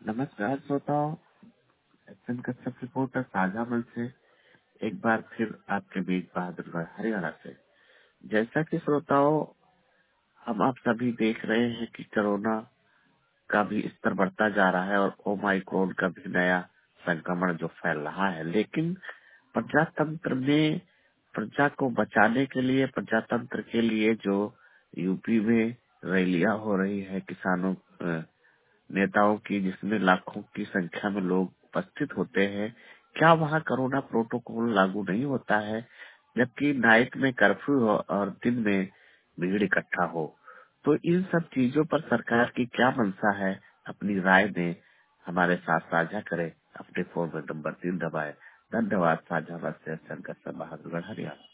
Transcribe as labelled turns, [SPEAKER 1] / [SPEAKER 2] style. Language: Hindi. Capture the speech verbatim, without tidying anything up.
[SPEAKER 1] नमस्कार श्रोताओं, एसएन कश्यप रिपोर्टर साझा मंच से एक बार फिर आपके बीच बहादुरगढ़ हरियाणा से। जैसा कि श्रोताओं, हम आप सभी देख रहे हैं कि कोरोना का भी स्तर बढ़ता जा रहा है और ओमाइक्रोन का भी नया संक्रमण जो फैल रहा है। लेकिन प्रजातंत्र में प्रजा को बचाने के लिए, प्रजातंत्र के लिए जो यूपी में रैलियां हो रही है किसानों अ, नेताओं की, जिसमें लाखों की संख्या में लोग उपस्थित होते हैं, क्या वहाँ कोरोना प्रोटोकॉल लागू नहीं होता है? जबकि नाइट में कर्फ्यू हो और दिन में भीड़ इकट्ठा हो। तो इन सब चीजों पर सरकार की क्या मंशा है? अपनी राय दें, हमारे साथ साझा करें। अपने फोन में नंबर तीन दबाए। धन्यवाद। साझा बस से बहादुरगढ़ हरियाणा।